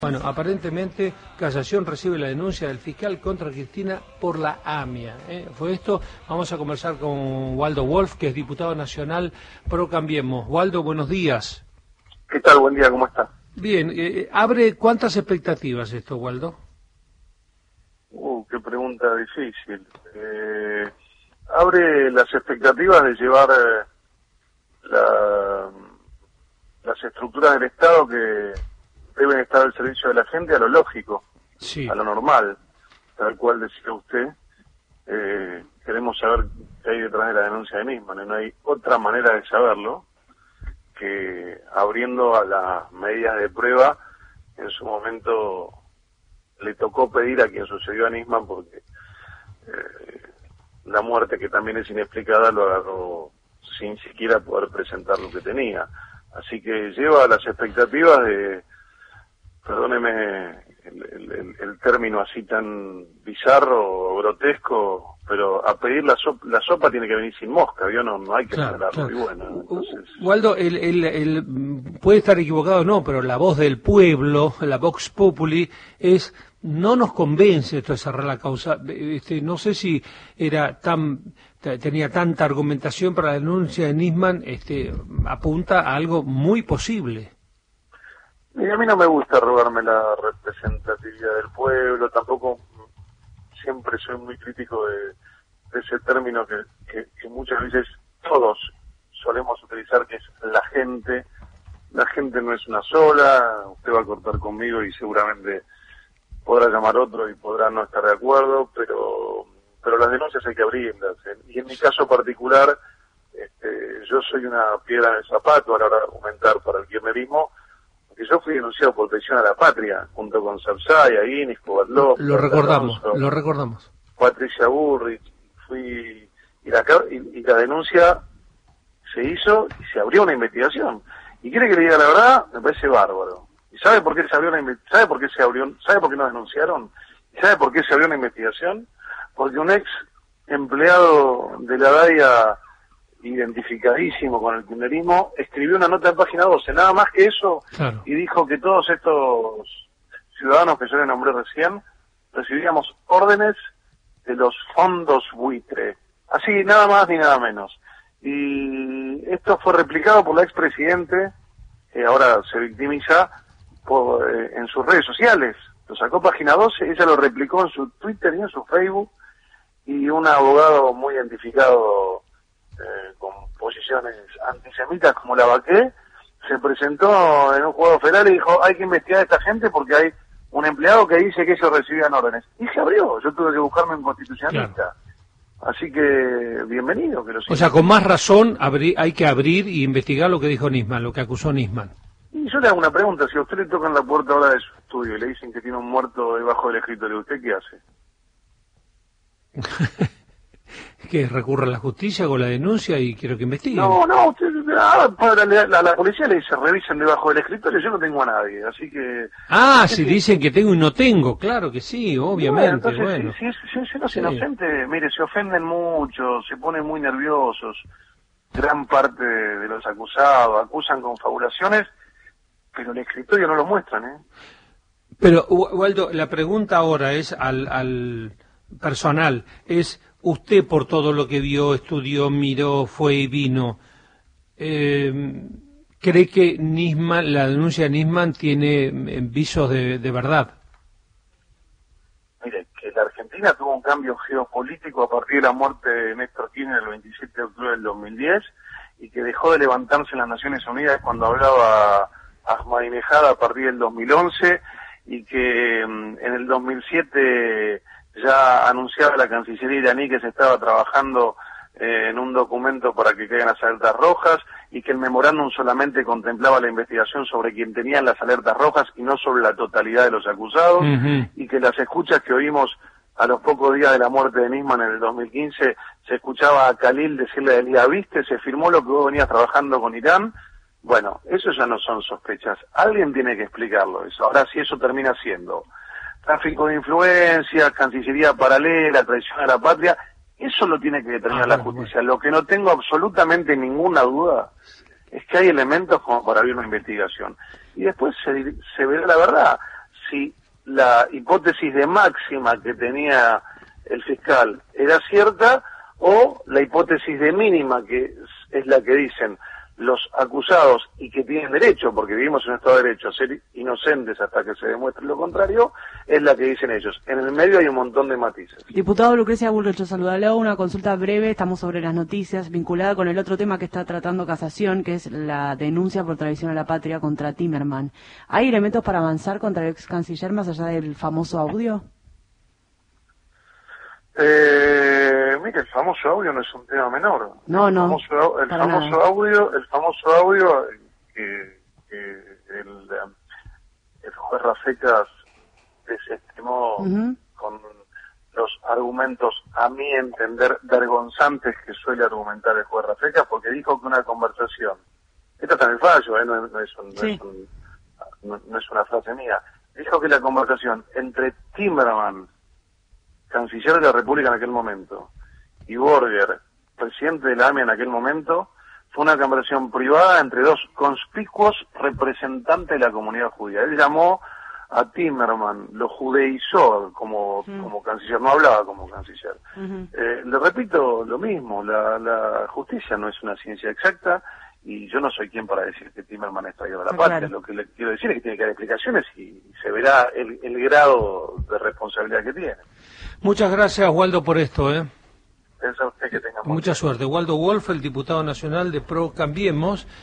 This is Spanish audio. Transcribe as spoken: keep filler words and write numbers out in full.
Bueno, aparentemente Casación recibe la denuncia del fiscal contra Cristina por la AMIA. ¿eh? Fue esto. Vamos a conversar con Waldo Wolf, que es diputado nacional pro Cambiemos. Waldo, buenos días. ¿Qué tal? Buen día, ¿cómo está? Bien, eh, ¿abre cuántas expectativas esto, Waldo? Uh, qué pregunta difícil. Eh, abre las expectativas de llevar eh, la, las estructuras del Estado que deben estar al servicio de la gente a lo lógico, sí. a lo normal, tal cual decía usted. Eh, queremos saber qué hay detrás de la denuncia de Nisman, y no hay otra manera de saberlo que abriendo a las medidas de prueba. En su momento le tocó pedir a quien sucedió a Nisman, porque eh, la muerte, que también es inexplicada, lo agarró sin siquiera poder presentar lo que tenía. Así que lleva las expectativas de, perdóneme el, el, el término así tan bizarro o grotesco, pero a pedir la sopa, la sopa tiene que venir sin mosca, ¿vio? No, no hay que claro, esperarlo. claro. Y bueno, entonces... Waldo, el, el, el, puede estar equivocado o no, pero la voz del pueblo, la Vox Populi, es... No nos convence esto de cerrar la causa. Este, no sé si era tan tenía tanta argumentación para la denuncia de Nisman. Este, apunta a algo muy posible. Y a mí no me gusta robarme la representatividad del pueblo, tampoco siempre soy muy crítico de, de ese término que, que, que muchas veces todos solemos utilizar, que es la gente. La gente no es una sola, usted va a cortar conmigo y seguramente podrá llamar otro y podrá no estar de acuerdo, pero pero las denuncias hay que abrirlas. Y en mi caso particular, este, yo soy una piedra en el zapato a la hora de argumentar para el kirchnerismo, porque yo fui denunciado por traición a la patria, junto con Sapsaya, Inés, Kovatlov, lo recordamos, Alonso, lo recordamos. Patricia Burrich, fui y la, y, y la denuncia se hizo y se abrió una investigación. Y quiere que le diga la verdad, me parece bárbaro. ¿Y sabe por qué se abrió una sabe por qué se abrió, sabe por qué nos denunciaron? ¿Y sabe por qué se abrió una investigación? Porque un ex empleado de la DAIA, identificadísimo con el kirchnerismo, escribió una nota en página doce, nada más que eso, claro. Y dijo que todos estos ciudadanos que yo le nombré recién recibíamos órdenes de los fondos buitre, así, nada más ni nada menos. Y esto fue replicado por la expresidente, que ahora se victimiza por, eh, en sus redes sociales. Lo sacó página doce, ella lo replicó en su Twitter y en su Facebook, y un abogado muy identificado eh, con posiciones antisemitas como la Baqué se presentó en un juzgado federal y dijo: hay que investigar a esta gente porque hay un empleado que dice que ellos recibían órdenes. Y se abrió, yo tuve que buscarme un constitucionalista. Claro. Así que, bienvenido. Que lo o sea, con más razón abri hay que abrir y investigar lo que dijo Nisman, lo que acusó Nisman. Y yo le hago una pregunta: si a usted le tocan la puerta ahora de su estudio y le dicen que tiene un muerto debajo del escritorio, ¿usted qué hace? ¿Que recurre a la justicia con la denuncia y quiero que investiguen? No, no, usted, ah, para la, la, la policía le dice: revisen debajo del escritorio, yo no tengo a nadie, así que... Ah, si que... dicen que tengo y no tengo, claro que sí, obviamente, bueno. Entonces, bueno. Si, si, si uno es sí. inocente, mire, se ofenden mucho, se ponen muy nerviosos, gran parte de, de los acusados acusan confabulaciones, pero el escritorio no lo muestran, ¿eh? Pero, Waldo, la pregunta ahora es al, al personal, es... Usted, por todo lo que vio, estudió, miró, fue y vino, eh, ¿cree que Nisman, la denuncia de Nisman tiene visos de, de verdad? Mire, que la Argentina tuvo un cambio geopolítico a partir de la muerte de Néstor Kirchner el veintisiete de octubre del dos mil diez, y que dejó de levantarse en las Naciones Unidas cuando hablaba Ahmadinejad a partir del dos mil once, y que en el dos mil siete... ya anunciaba la Cancillería iraní que se estaba trabajando eh, en un documento para que caigan las alertas rojas, y que el memorándum solamente contemplaba la investigación sobre quien tenían las alertas rojas y no sobre la totalidad de los acusados, uh-huh. Y que las escuchas que oímos a los pocos días de la muerte de Nisman en el dos mil quince, se escuchaba a Khalil decirle a Elías: viste, se firmó lo que vos venías trabajando con Irán. Bueno, eso ya no son sospechas, alguien tiene que explicarlo eso. Ahora, si eso termina siendo tráfico de influencias, cancillería paralela, traición a la patria, eso lo tiene que determinar ah, la justicia. Bueno. Lo que no tengo absolutamente ninguna duda es que hay elementos como para abrir una investigación. Y después se, se verá la verdad. si la hipótesis de máxima que tenía el fiscal era cierta o la hipótesis de mínima, que es, es la que dicen los acusados y que tienen derecho, porque vivimos en un Estado de Derecho, a ser inocentes hasta que se demuestre lo contrario, es la que dicen ellos. En el medio hay un montón de matices. Diputado Lucrecia Bullrich, saluda. Le hago una consulta breve, estamos sobre las noticias, vinculada con el otro tema que está tratando Casación, que es la denuncia por traición a la patria contra Timerman. ¿Hay elementos para avanzar contra el ex canciller más allá del famoso audio? Eh, mire, el famoso audio no es un tema menor. No, el no. Famoso, el famoso nada. audio, el famoso audio que, que el, el juez Rafecas desestimó uh-huh. con los argumentos, a mi entender, vergonzantes que suele argumentar el juez Rafecas, porque dijo que una conversación, esto está en el fallo, ¿eh? no, no, es un, sí. no, es un, no, no es una frase mía, dijo que la conversación entre Timerman, canciller de la República en aquel momento, y Borger, presidente de la A M I en aquel momento, fue una conversación privada entre dos conspicuos representantes de la comunidad judía. Él llamó a Timerman, lo judeizó como, mm. como canciller, no hablaba como canciller. Uh-huh. Eh, le repito lo mismo, la, la justicia no es una ciencia exacta, y yo no soy quien para decir que Timerman es traidor a la patria. Claro. Lo que le quiero decir es que tiene que dar explicaciones y se verá el, el grado de responsabilidad que tiene. Muchas gracias, Waldo, por esto, ¿eh? Piensa usted que tenga mucha suerte. Waldo Wolf, el diputado nacional de Pro Cambiemos.